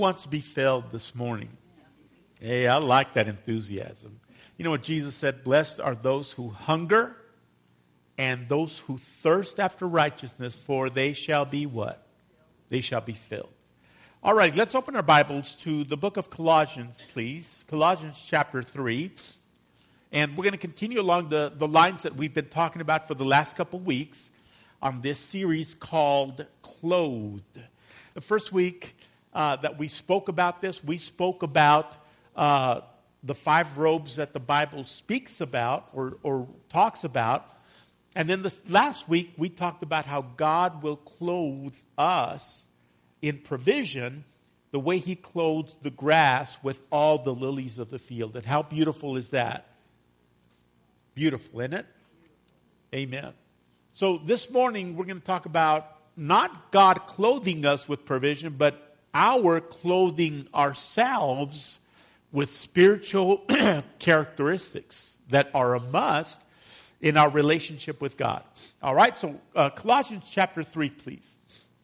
Wants to be filled this morning? Hey, I like that enthusiasm. You know what Jesus said? Blessed are those who hunger and those who thirst after righteousness, for they shall be what? They shall be filled. All right, let's open our Bibles to the book of Colossians, please. Colossians chapter 3. And we're going to continue along the lines that we've been talking about for the last couple weeks on this series called Clothed. The first week that we spoke about this, we spoke about the 5 robes that the Bible speaks about or talks about. And then this last week, we talked about how God will clothe us in provision the way He clothes the grass with all the lilies of the field. And how beautiful is that? Beautiful, isn't it? Amen. So this morning, we're going to talk about not God clothing us with provision, but our clothing ourselves with spiritual characteristics that are a must in our relationship with God. All right, so Colossians chapter 3, please.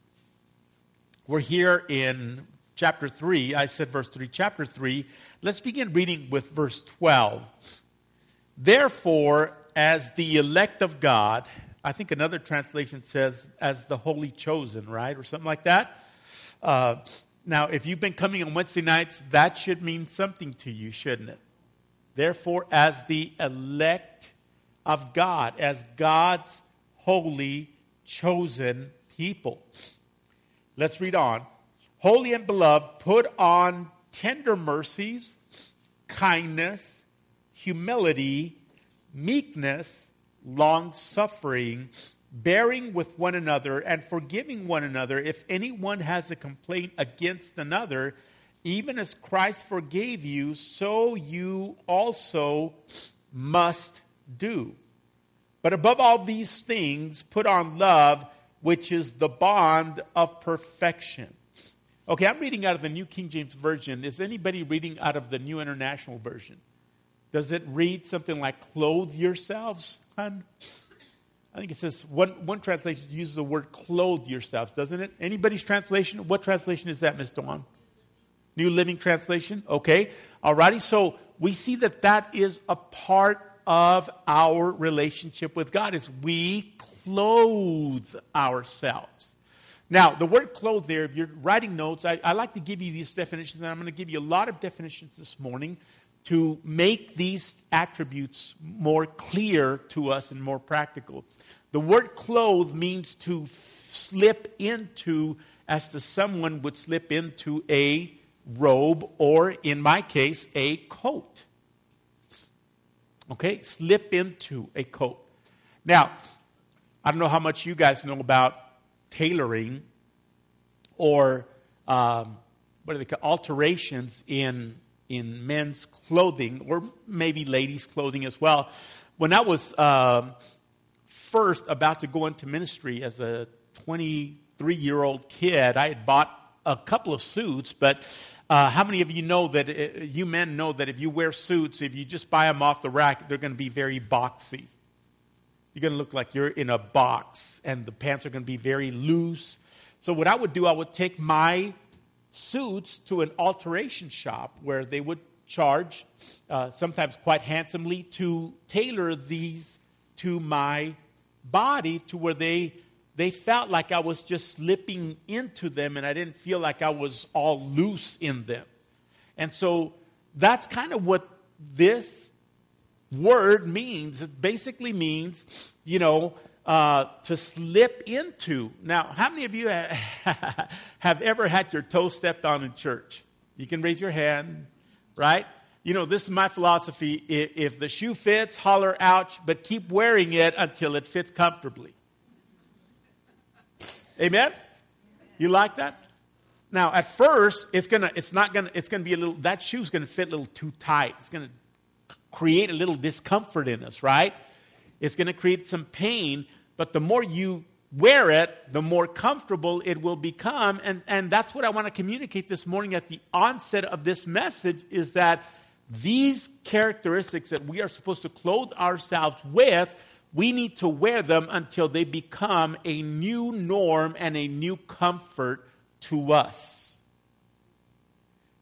We're here in chapter 3. I said verse 3, chapter 3. Let's begin reading with verse 12. Therefore, as the elect of God, I think another translation says as the holy chosen, right? Or something like that. Now, if you've been coming on Wednesday nights, that should mean something to you, shouldn't it? Therefore, as the elect of God, as God's holy chosen people. Let's read on. Holy and beloved, put on tender mercies, kindness, humility, meekness, long-suffering, bearing with one another and forgiving one another if anyone has a complaint against another, even as Christ forgave you, so you also must do. But above all these things, put on love, which is the bond of perfection. Okay, I'm reading out of the New King James Version. Is anybody reading out of the New International Version? Does it read something like, clothe yourselves, hon? I think it says, one translation uses the word clothe yourselves, doesn't it? Anybody's translation? What translation is that, Ms. Dawn? New Living Translation? Okay. Alrighty. So we see that is a part of our relationship with God, is we clothe ourselves. Now, the word clothe there, if you're writing notes, I like to give you these definitions, and I'm going to give you a lot of definitions this morning to make these attributes more clear to us and more practical. The word clothe means to slip into, as the someone would slip into a robe, or in my case, a coat. Okay, slip into a coat. Now, I don't know how much you guys know about tailoring or what do they call alterations in men's clothing, or maybe ladies' clothing as well. When I was first about to go into ministry as a 23-year-old kid, I had bought a couple of suits, but how many of you know that, you men know that if you wear suits, if you just buy them off the rack, they're going to be very boxy. You're going to look like you're in a box, and the pants are going to be very loose. So what I would do, I would take my suits to an alteration shop where they would charge, sometimes quite handsomely, to tailor these to my body to where they felt like I was just slipping into them and I didn't feel like I was all loose in them. And so that's kind of what this word means. It basically means, to slip into. Now, how many of you have ever had your toe stepped on in church? You can raise your hand, right? This is my philosophy. If the shoe fits, holler ouch, but keep wearing it until it fits comfortably. Amen? You like that? Now, at first, it's gonna be a little, that shoe's gonna fit a little too tight. It's gonna create a little discomfort in us, right? It's gonna create some pain, but the more you wear it, the more comfortable it will become. And that's what I want to communicate this morning at the onset of this message, is that these characteristics that we are supposed to clothe ourselves with, we need to wear them until they become a new norm and a new comfort to us.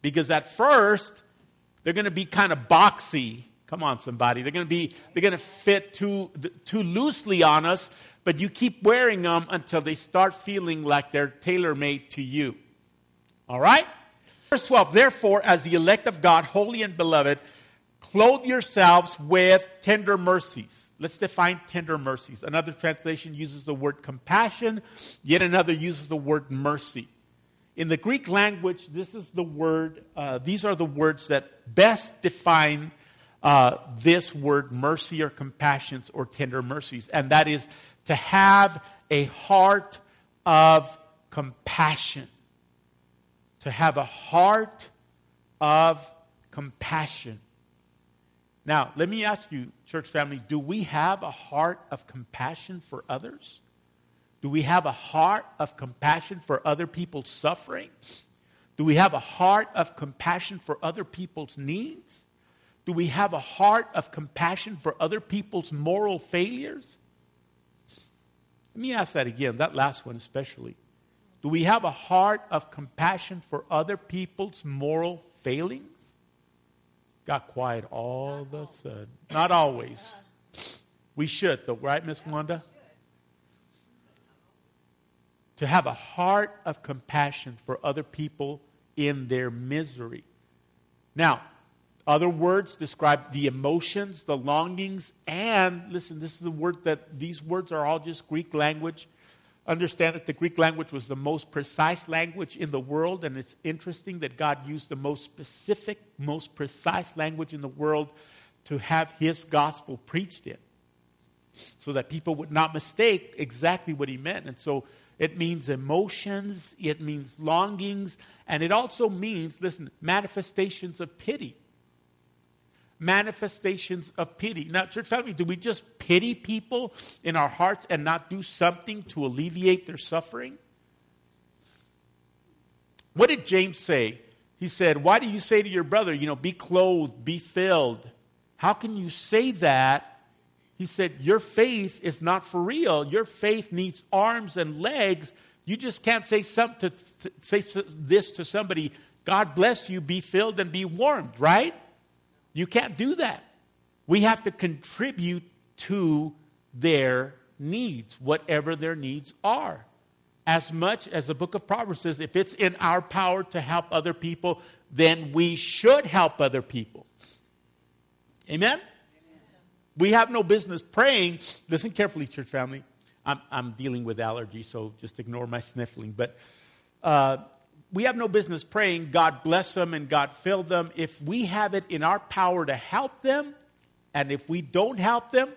Because at first, they're going to be kind of boxy. Come on, somebody. They're going to fit too loosely on us, but you keep wearing them until they start feeling like they're tailor-made to you. All right? Verse 12, therefore, as the elect of God, holy and beloved, clothe yourselves with tender mercies. Let's define tender mercies. Another translation uses the word compassion, yet another uses the word mercy. In the Greek language, this is the word. These are the words that best define this word, mercy or compassion or tender mercies, and that is to have a heart of compassion. To have a heart of compassion. Now, let me ask you, church family, do we have a heart of compassion for others? Do we have a heart of compassion for other people's suffering? Do we have a heart of compassion for other people's needs? Do we have a heart of compassion for other people's moral failures? Let me ask that again, that last one especially. Do we have a heart of compassion for other people's moral failings? Got quiet all of a sudden. Not always. We should, though, right, Miss Wanda? To have a heart of compassion for other people in their misery. Now, other words describe the emotions, the longings, and, listen, this is a word that, these words are all just Greek language. Understand that the Greek language was the most precise language in the world, and it's interesting that God used the most specific, most precise language in the world to have His gospel preached in, so that people would not mistake exactly what He meant. And so it means emotions, it means longings, and it also means, listen, manifestations of pity. Manifestations of pity. Now, church family, do we just pity people in our hearts and not do something to alleviate their suffering? What did James say? He said, why do you say to your brother, be clothed, be filled? How can you say that? He said, your faith is not for real. Your faith needs arms and legs. You just can't say this to somebody, God bless you, be filled and be warmed, right? You can't do that. We have to contribute to their needs, whatever their needs are. As much as the book of Proverbs says, if it's in our power to help other people, then we should help other people. Amen? We have no business praying. Listen carefully, church family. I'm dealing with allergies, so just ignore my sniffling. But we have no business praying, God bless them and God fill them, if we have it in our power to help them, and if we don't help them,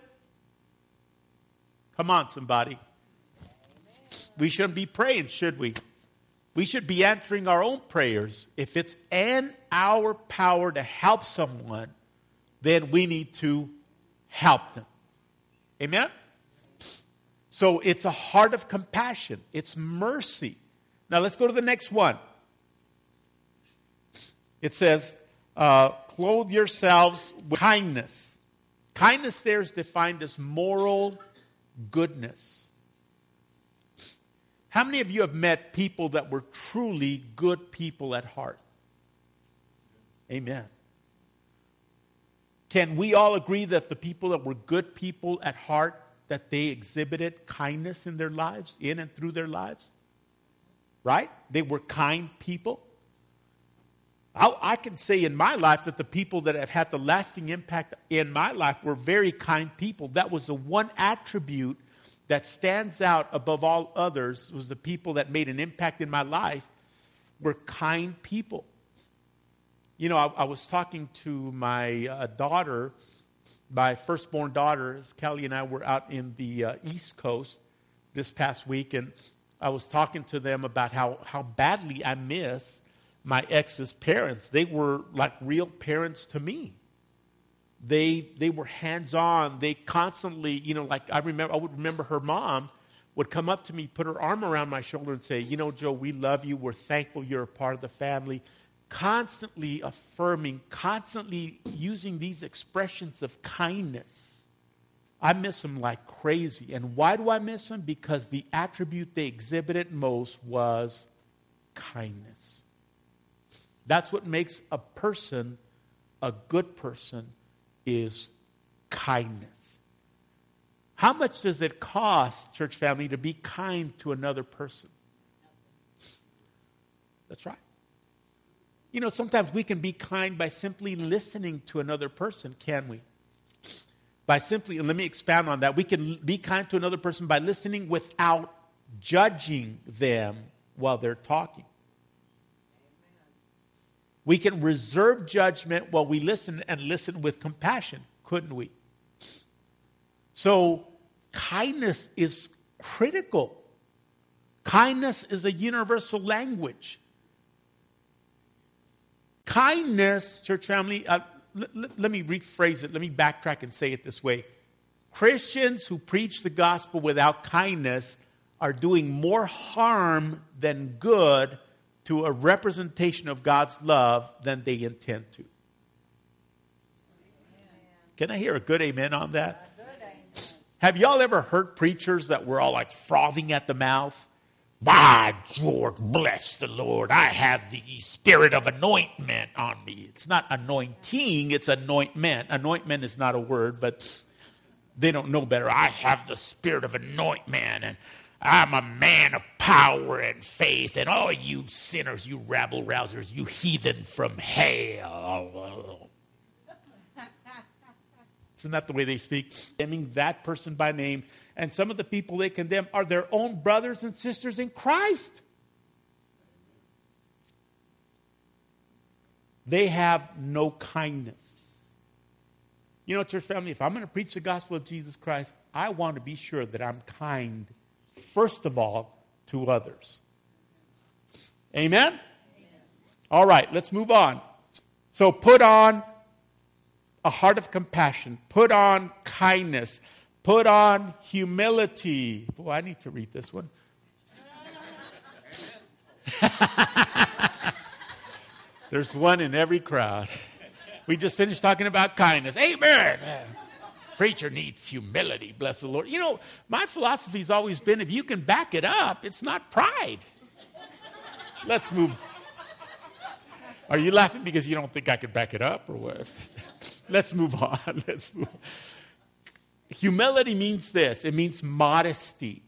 come on, somebody. We shouldn't be praying, should we? We should be answering our own prayers. If it's in our power to help someone, then we need to help them. Amen? So it's a heart of compassion. It's mercy. Now let's go to the next one. It says, clothe yourselves with kindness. Kindness there is defined as moral goodness. How many of you have met people that were truly good people at heart? Amen. Can we all agree that the people that were good people at heart, that they exhibited kindness in their lives, in and through their lives? Right? They were kind people. I can say in my life that the people that have had the lasting impact in my life were very kind people. That was the one attribute that stands out above all others, was the people that made an impact in my life were kind people. I was talking to my daughter, my firstborn daughter. Kelly and I were out in the East Coast this past week, and I was talking to them about how badly I miss my ex's parents. They were like real parents to me. They were hands-on. They constantly, I would remember her mom would come up to me, put her arm around my shoulder and say, Joe, we love you. We're thankful you're a part of the family. Constantly affirming, constantly using these expressions of kindness. I miss them like crazy. And why do I miss them? Because the attribute they exhibited most was kindness. That's what makes a person a good person, is kindness. How much does it cost, church family, to be kind to another person? That's right. You know, sometimes we can be kind by simply listening to another person, can we? By simply, and let me expound on that. We can be kind to another person by listening without judging them while they're talking. We can reserve judgment while we listen, and listen with compassion, couldn't we? So, kindness is critical. Kindness is a universal language. Kindness, church family, let me rephrase it. Let me backtrack and say it this way. Christians who preach the gospel without kindness are doing more harm than good to a representation of God's love than they intend to. Can I hear a good amen on that? Have y'all ever heard preachers that were all like frothing at the mouth? By George, bless the Lord, I have the spirit of anointment on me. It's not anointing, it's anointment. Anointment is not a word, but they don't know better. I have the spirit of anointment, and I'm a man of power and faith, and all you sinners, you rabble-rousers, you heathen from hell. Isn't that the way they speak? Condemning that person by name. And some of the people they condemn are their own brothers and sisters in Christ. They have no kindness. You know, church family, if I'm going to preach the gospel of Jesus Christ, I want to be sure that I'm kind, first of all, to others. Amen? Amen. All right, let's move on. So put on a heart of compassion. Put on kindness. Put on humility. Boy, I need to read this one. There's one in every crowd. We just finished talking about kindness. Amen. Preacher needs humility. Bless the Lord. You know, my philosophy's always been, if you can back it up, it's not pride. Let's move. Are you laughing because you don't think I could back it up or what? Let's move on. Let's move on. Humility means this. It means modesty.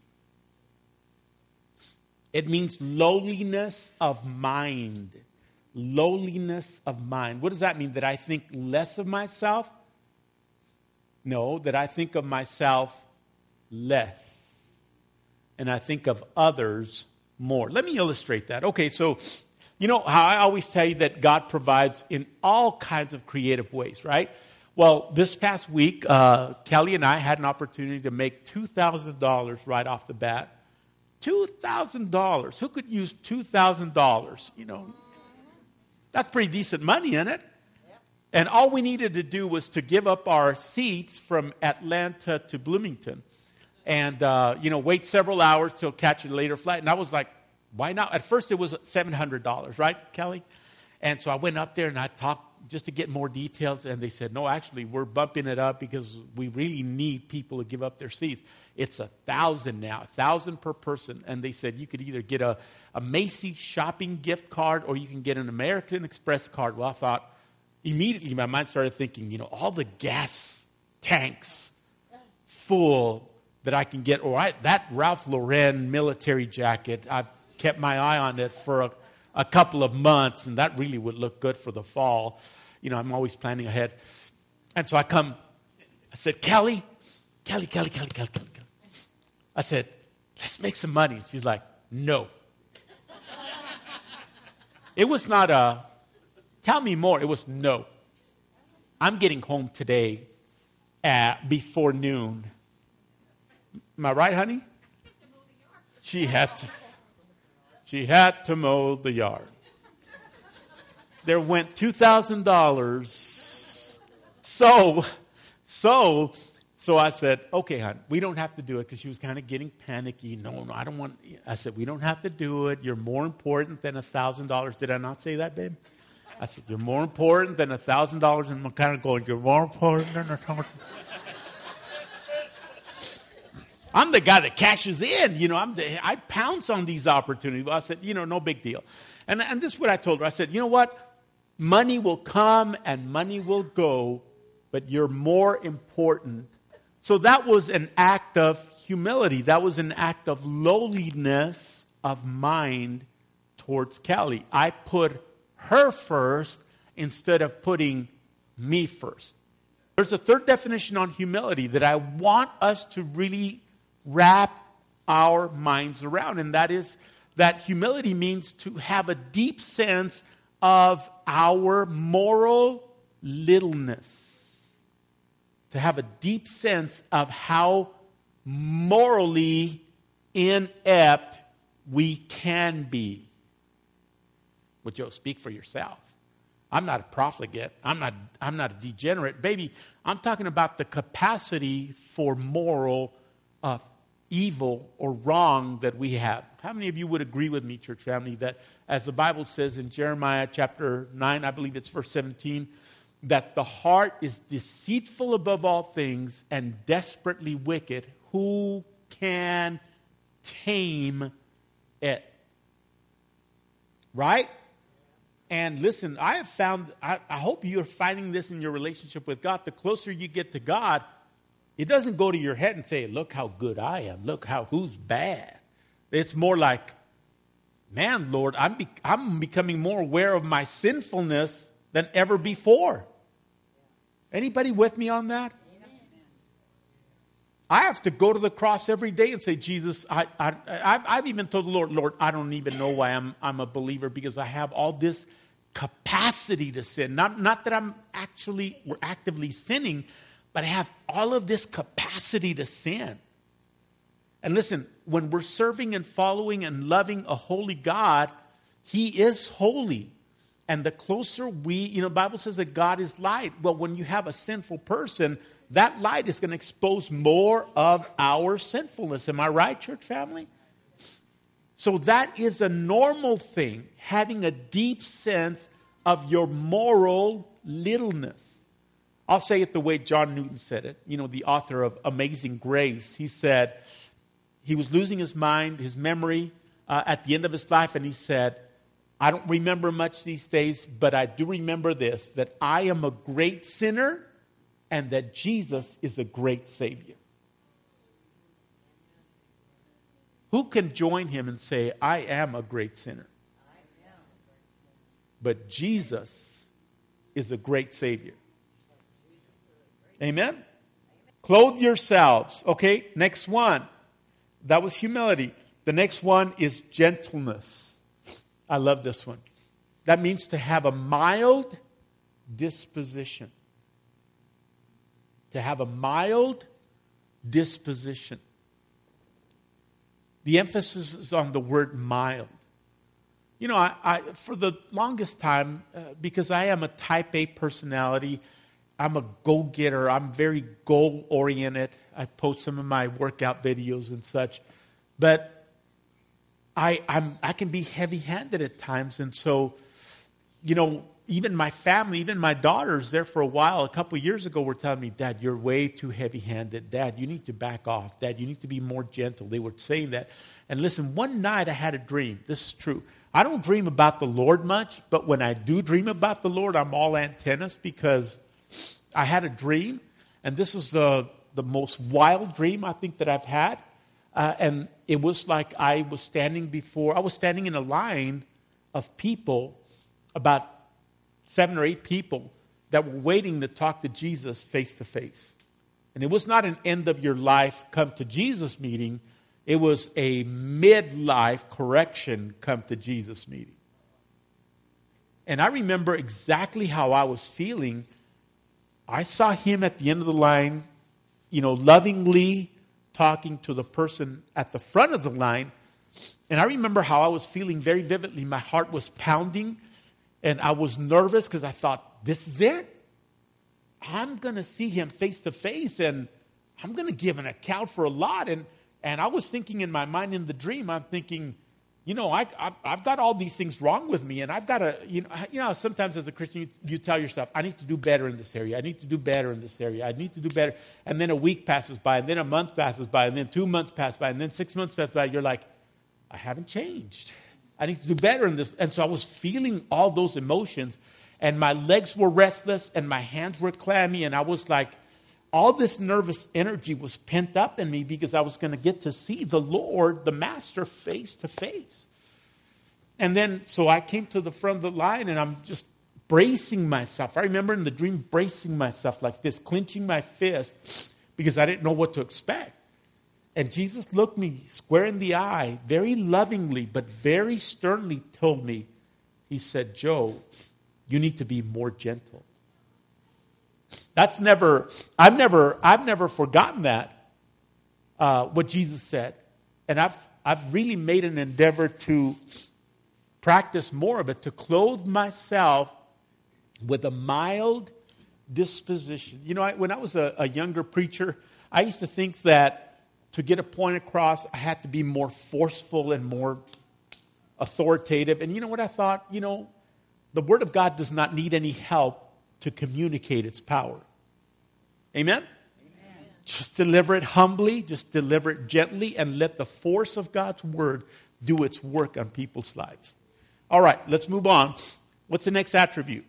It means lowliness of mind. Lowliness of mind. What does that mean? That I think less of myself? No, that I think of myself less. And I think of others more. Let me illustrate that. Okay, so you know how I always tell you that God provides in all kinds of creative ways, right? Well, this past week, Kelly and I had an opportunity to make $2,000 right off the bat. $2,000. Who could use $2,000? You know, that's pretty decent money, isn't it? Yep. And all we needed to do was to give up our seats from Atlanta to Bloomington, and wait several hours till catch a later flight. And I was like, why not? At first, it was $700, right, Kelly? And so I went up there and I talked just to get more details, and they said, no, actually, we're bumping it up because we really need people to give up their seats. It's $1,000 now, $1,000 per person. And they said you could either get a Macy's shopping gift card or you can get an American Express card. Well, I thought, immediately my mind started thinking, you know, all the gas tanks full that I can get, or that Ralph Lauren military jacket, I've kept my eye on it for a couple of months, and that really would look good for the fall. You know, I'm always planning ahead. And so I said, Kelly. I said, let's make some money. She's like, no. It was not tell me more. It was no. I'm getting home today before noon. Am I right, honey? She had to mow the yard. There went $2,000. So I said, okay, hon, we don't have to do it, because she was kind of getting panicky. No, I don't want. I said, we don't have to do it. You're more important than $1,000. Did I not say that, babe? I said, you're more important than $1,000. And I'm kind of going, you're more important than $1,000. I'm the guy that cashes in. You know, I pounce on these opportunities. I said, you know, no big deal. And this is what I told her. I said, you know what? Money will come and money will go, but you're more important. So that was an act of humility. That was an act of lowliness of mind towards Kelly. I put her first instead of putting me first. There's a third definition on humility that I want us to really wrap our minds around, and that is that humility means to have a deep sense of our moral littleness. To have a deep sense of how morally inept we can be. Well, Joe, speak for yourself. I'm not a profligate. I'm not a degenerate. Baby, I'm talking about the capacity for moral evil or wrong that we have. How many of you would agree with me, church family, that as the Bible says in Jeremiah chapter 9, I believe it's verse 17, that the heart is deceitful above all things and desperately wicked. Who can tame it? Right? And listen, I have found, I hope you're finding this in your relationship with God. The closer you get to God, it doesn't go to your head and say, look how good I am. Look who's bad. It's more like, man, Lord, I'm becoming more aware of my sinfulness than ever before. Anybody with me on that? I have to go to the cross every day and say, Jesus, I've even told the Lord, I don't even know why I'm a believer, because I have all this capacity to sin. Not that I'm actively sinning, but I have all of this capacity to sin. And listen, when we're serving and following and loving a holy God, He is holy. And the closer the Bible says that God is light. Well, when you have a sinful person, that light is going to expose more of our sinfulness. Am I right, church family? So that is a normal thing, having a deep sense of your moral littleness. I'll say it the way John Newton said it, the author of Amazing Grace. He said he was losing his mind, his memory at the end of his life, and he said, I don't remember much these days, but I do remember this, that I am a great sinner and that Jesus is a great Savior. Who can join him and say, I am a great sinner, but Jesus is a great Savior? Amen? Clothe yourselves. Okay, next one. That was humility. The next one is gentleness. I love this one. That means to have a mild disposition. To have a mild disposition. The emphasis is on the word mild. I for the longest time, because I am a type A personality, I'm a go-getter. I'm very goal-oriented. I post some of my workout videos and such. But I can be heavy-handed at times. And so, even my family, even my daughters there for a while, a couple of years ago, were telling me, Dad, you're way too heavy-handed. Dad, you need to back off. Dad, you need to be more gentle. They were saying that. And listen, one night I had a dream. This is true. I don't dream about the Lord much, but when I do dream about the Lord, I'm all antennas, because I had a dream, and this is the most wild dream I think that I've had. And it was like I was standing in a line of people, about 7 or 8 people that were waiting to talk to Jesus face to face. And it was not an end of your life come to Jesus meeting. It was a midlife correction come to Jesus meeting. And I remember exactly how I was feeling. I saw him at the end of the line, lovingly talking to the person at the front of the line. And I remember how I was feeling very vividly. My heart was pounding, and I was nervous because I thought, this is it. I'm going to see him face to face, and I'm going to give an account for a lot. And I was thinking in my mind in the dream, I'm thinking, I've got all these things wrong with me, and I've got to, sometimes as a Christian, you tell yourself, I need to do better in this area. I need to do better in this area. I need to do better. And then a week passes by, and then a month passes by, and then 2 months pass by, and then 6 months pass by. You're like, I haven't changed. I need to do better in this. And so I was feeling all those emotions. and my legs were restless, and my hands were clammy, and I was like, all this nervous energy was pent up in me because I was going to get to see the Lord, the Master, face to face. And then, so I came to the front of the line, and I'm just bracing myself. I remember in the dream bracing myself like this, clenching my fist, because I didn't know what to expect. And Jesus looked me square in the eye, very lovingly, but very sternly told me, he said, Joe, you need to be more gentle. I've never forgotten that, what Jesus said. And I've really made an endeavor to practice more of it, to clothe myself with a mild disposition. You know, when I was a younger preacher, I used to think that to get a point across, I had to be more forceful and more authoritative. And you know what I thought? You know, the Word of God does not need any help to communicate its power. Amen? Amen? Just deliver it humbly, just deliver it gently, and let the force of God's Word do its work on people's lives. All right, let's move on. What's the next attribute?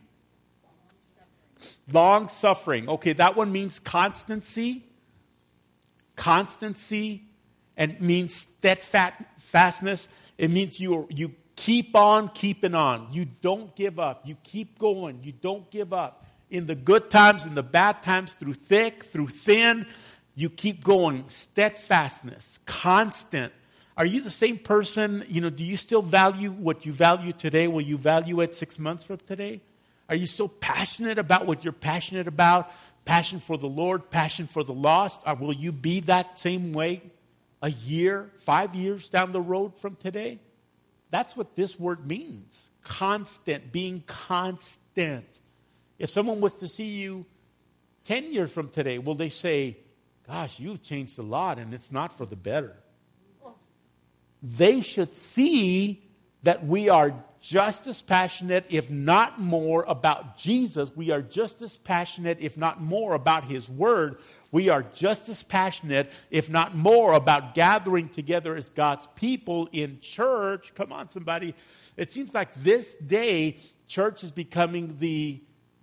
Long suffering. Okay, that one means constancy. Constancy, and means steadfastness. It means you keep on keeping on. You don't give up. You keep going. You don't give up. In the good times, in the bad times, through thick, through thin, you keep going. Steadfastness, constant. Are you the same person? You know, do you still value what you value today? Will you value it 6 months from today? Are you so passionate about what you're passionate about? Passion for the Lord, passion for the lost? Or will you be that same way a year, 5 years down the road from today? That's what this word means. Constant, being constant. If someone was to see you 10 years from today, will they say, gosh, you've changed a lot and it's not for the better? They should see that we are just as passionate, if not more, about Jesus. We are just as passionate, if not more, about His Word. We are just as passionate, if not more, about gathering together as God's people in church. Come on, somebody. It seems like this day, church is becoming the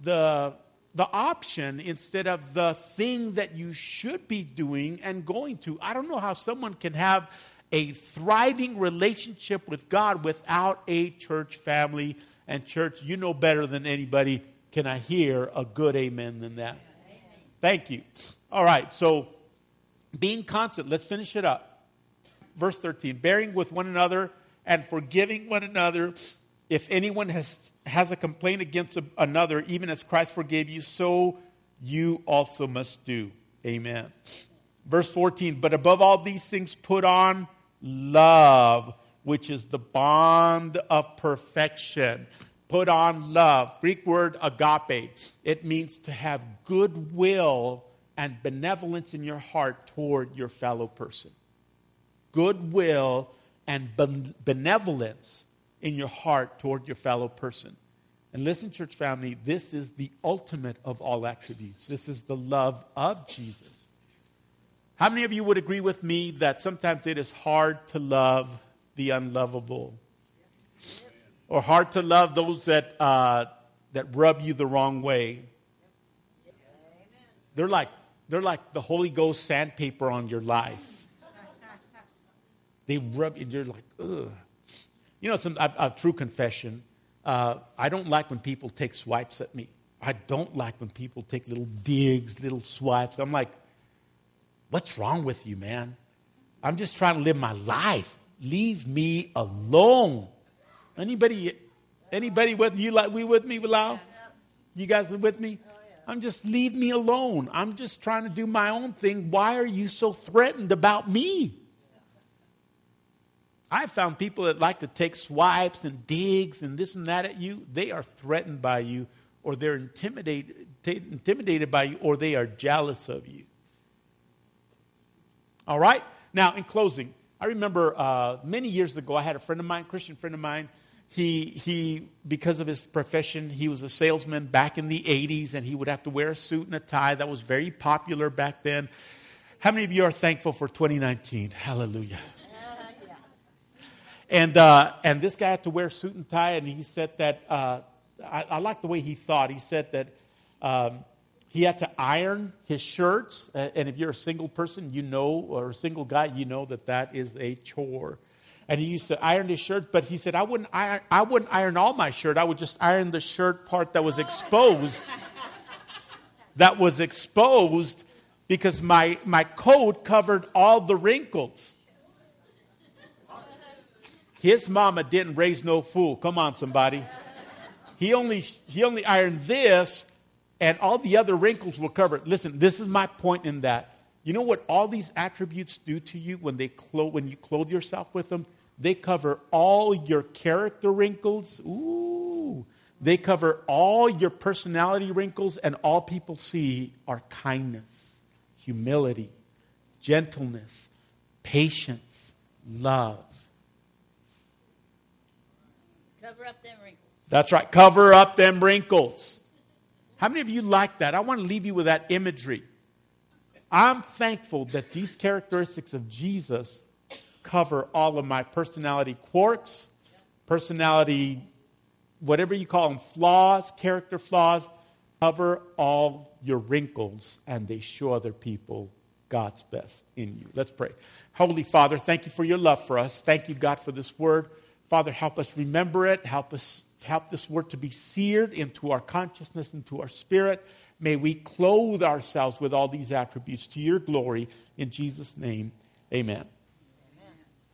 option instead of the thing that you should be doing and going to. I don't know how someone can have a thriving relationship with God without a church family. And church, you know better than anybody. Can I hear a good amen than that? Amen. Thank you. All right, so being constant, let's finish it up. Verse 13, bearing with one another and forgiving one another. If anyone has a complaint against another, even as Christ forgave you, so you also must do. Amen. Verse 14, but above all these things put on love, which is the bond of perfection. Put on love. Greek word agape. It means to have goodwill and benevolence in your heart toward your fellow person. Goodwill and benevolence in your heart toward your fellow person. And listen, church family, this is the ultimate of all attributes. This is the love of Jesus. How many of you would agree with me that sometimes it is hard to love the unlovable? Or hard to love those that rub you the wrong way? They're like the Holy Ghost sandpaper on your life. They rub and you're like, ugh. You know, a true confession. I don't like when people take swipes at me. I don't like when people take little digs, little swipes. I'm like, what's wrong with you, man? I'm just trying to live my life. Leave me alone. Anybody with you like we with me, Bilal? You guys are with me? I'm just, leave me alone. I'm just trying to do my own thing. Why are you so threatened about me? I've found people that like to take swipes and digs and this and that at you. They are threatened by you, or they're intimidated by you, or they are jealous of you. All right? Now, in closing, I remember many years ago, I had a friend of mine, Christian friend of mine. He, because of his profession, he was a salesman back in the 80s, and he would have to wear a suit and a tie. That was very popular back then. How many of you are thankful for 2019? Hallelujah. And this guy had to wear a suit and tie, and he said that I like the way he thought. He said that he had to iron his shirts. And if you're a single person, you know, or a single guy, you know that is a chore. And he used to iron his shirt, but he said, I wouldn't iron all my shirt. I would just iron the shirt part that was exposed. That was exposed because my coat covered all the wrinkles. His mama didn't raise no fool. Come on, somebody. He only ironed this, and all the other wrinkles were covered. Listen, this is my point in that. You know what all these attributes do to you when you clothe yourself with them? They cover all your character wrinkles. Ooh. They cover all your personality wrinkles, and all people see are kindness, humility, gentleness, patience, love. Cover up them wrinkles. That's right. Cover up them wrinkles. How many of you like that? I want to leave you with that imagery. I'm thankful that these characteristics of Jesus cover all of my personality quirks, personality, whatever you call them, flaws, character flaws. Cover all your wrinkles, and they show other people God's best in you. Let's pray. Holy Father, thank you for your love for us. Thank you, God, for this word. Father, help us remember it. Help this word to be seared into our consciousness, into our spirit. May we clothe ourselves with all these attributes to your glory. In Jesus' name, amen.